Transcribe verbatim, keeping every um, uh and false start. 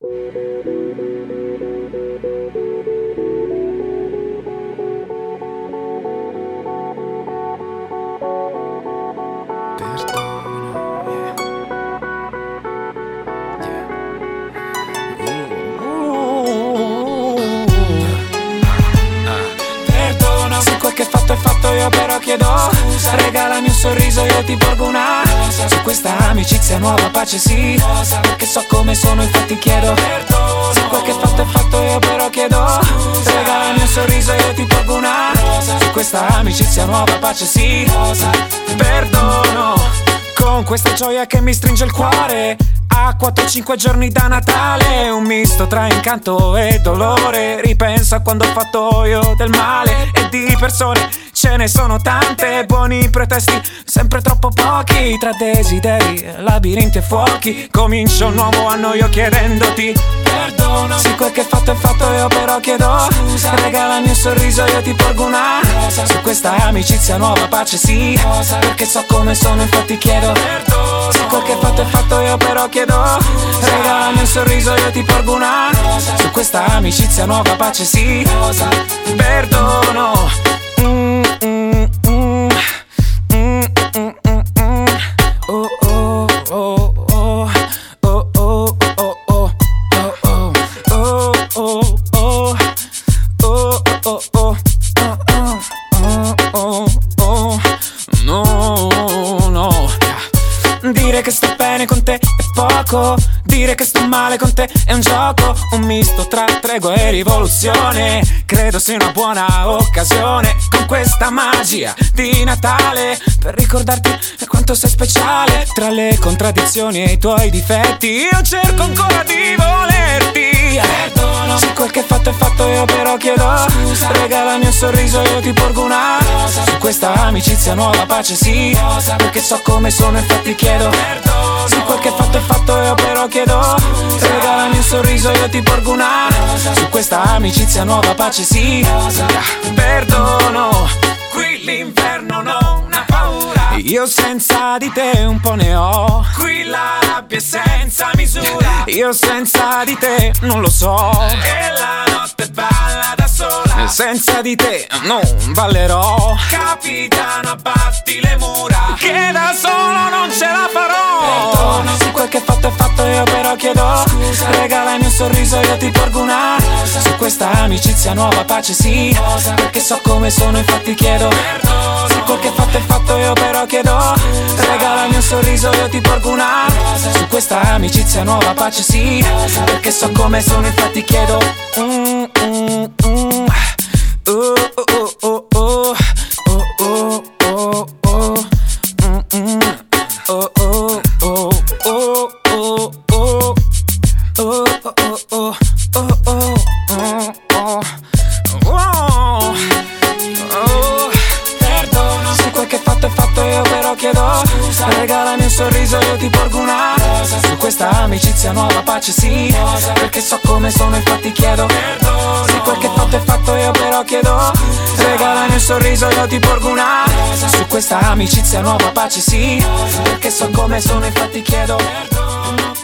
Che fatto è fatto, io però chiedo scusa. Regalami un sorriso, io ti porgo una rosa. Su questa amicizia nuova pace sì rosa. Perché so come sono, infatti chiedo perdono. Se quel che fatto è fatto, io però chiedo scusa. Regalami un sorriso, io ti porgo una rosa. Su questa amicizia nuova pace sì rosa. Perdono. Con questa gioia che mi stringe il cuore, a quattro cinque giorni da Natale, un misto tra incanto e dolore. Ripenso a quando ho fatto io del male, e di persone ce ne sono tante. Buoni pretesti, sempre troppo pochi. Tra desideri, labirinti e fuochi, comincio un nuovo anno io chiedendoti perdono. Sì, quel che fatto è fatto, io però chiedo scusa. Regalami un sorriso, io ti porgo una rosa. Su questa amicizia nuova pace sì rosa. Perché so come sono, infatti chiedo perdono. Sì, quel che fatto è fatto, io però chiedo scusa. Regalami un sorriso, io ti porgo una rosa. Su questa amicizia nuova pace sì rosa. Perdono. mm, mm, mm, mm, mm, mm, mm. Oh, oh, oh, oh. Oh, oh, oh, oh. Oh, oh, oh, oh, oh, oh, oh, oh, oh, no, no. Dire che sto bene con te è poco, dire che sto male con te è un gioco, un misto tra tregua e rivoluzione. Credo sia una buona occasione, con questa magia di Natale, per ricordarti quanto sei speciale. Tra le contraddizioni e i tuoi difetti, io cerco ancora di volerti. Perdono. Se quel che fatto è fatto, io però chiedo scusa. Regalami un sorriso, io ti porgo una rosa. Su questa amicizia nuova pace sì rosa. Perché so come sono, infatti chiedo perdono. Se quel che fatto è fatto, io però chiedo scusa. Regalami un sorriso, io ti porgo una rosa. Su questa amicizia nuova pace sì rosa. Perdono. Qui l'inverno non ha paura, io senza di te un po' ne ho. Qui la rabbia è senza misura, io senza di te non lo so. E la notte balla da sola, senza di te non ballerò. Capitano, abbatti le mura, che da solo non ce la farò. Perdono. Se quel che fatto è fatto, io però chiedo scusa. Regalami un sorriso, io ti porgo una rosa. Su questa amicizia nuova pace sì rosa. Perché so come sono, infatti chiedo perdono. Se quel che fatto è fatto, io però chiedo scusa. Regalami un sorriso, io ti porgo una rosa. Su questa amicizia nuova pace sì rosa. Perché so come sono, infatti chiedo mm, mm, mm. Oh, oh, oh, oh, oh, oh, oh, oh, mm, mm. Oh, oh, oh, oh, oh, oh, oh, oh, oh, oh, oh, oh, oh, oh. Perdono. Se quel che fatto è fatto, io però chiedo scusa. Regalami un sorriso, io ti porgo una rosa. Su questa amicizia nuova pace sì rosa. Perché so come sono, infatti chiedo perdono. Se quel che fatto è fatto, io però chiedo scusa. Regalami un sorriso, io ti porgo una rosa. Su questa amicizia nuova pace sì rosa. Perché so come sono, infatti chiedo perdono.